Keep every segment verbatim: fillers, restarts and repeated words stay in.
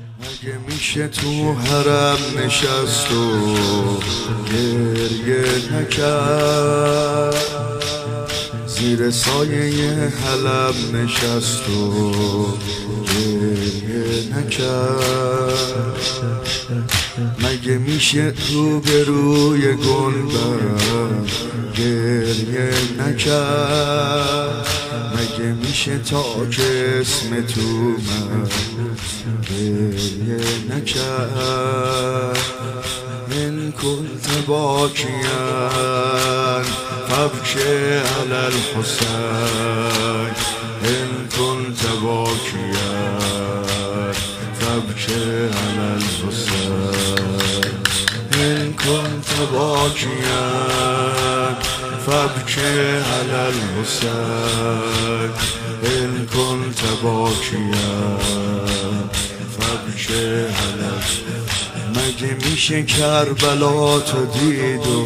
مگه میشه تو حرم نشست و گریه نکرد، زیر سایه حلب نشست و گریه نکرد. مگه میشه روبروی گنبد گریه نکرد، مگه میشه تا که اسم تو من گریه نکرد. ان كنت باكيا فابكي على الحسين، ان كنت باكيا فابكي على الحسين، ان كنت باكيا فابكي على الحسين، ان كنت باكيا فابكي على الحسين. مگه میشه کربلا تو دید و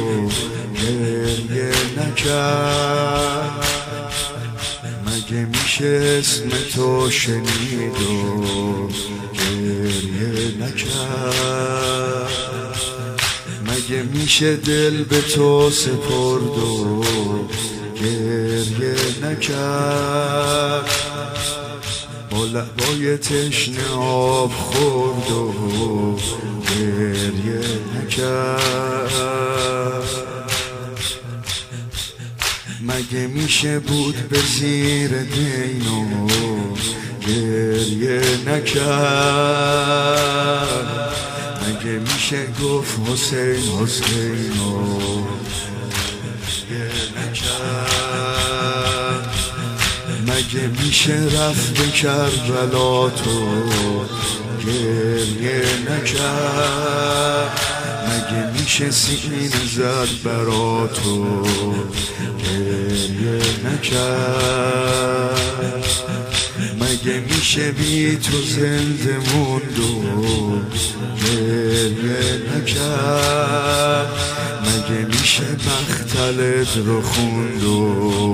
گریه نکرد، مگه میشه اسم تو شنید و گریه نکرد، مگه میشه دل به تو سپرد و گریه نکرد، با لبای تشنه آب خورد و گریه نکرد. مگه میشه بود به زیر دین و گریه نکرد، مگه میشه گفت حسین حسین و گریه نکرد، مگه میشه رفت به کربلا تو گریه نکرد، مگه میشه سینه زد برا تو گریه نکرد، مگه میشه بی تو زنده موند و گریه نکرد، مگه میشه مختلت رو خوند و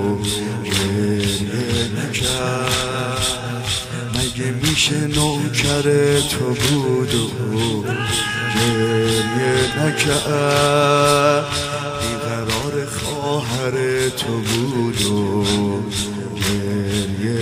گریه نکرد، مگه میشه نوکر تو بود و گریه نکرد، بیقرار خواهر تو بود و گریه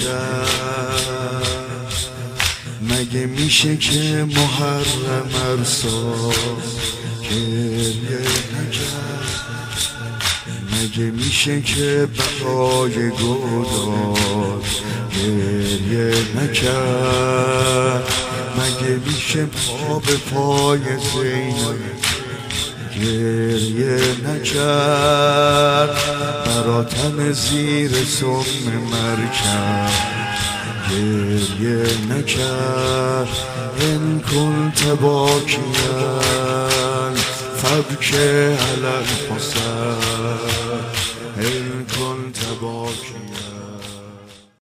نکرد، مگه میشه که محرم ارسا گریه نکرد، مگه میشه که بقای گودار گریه نکرد، مگه میشه پا به پای زینب گریه نکرد، براتم زیر سم مرکب گریه نکرد. ان كنت باكيا فابكي على الحسين، ان كنت باكيا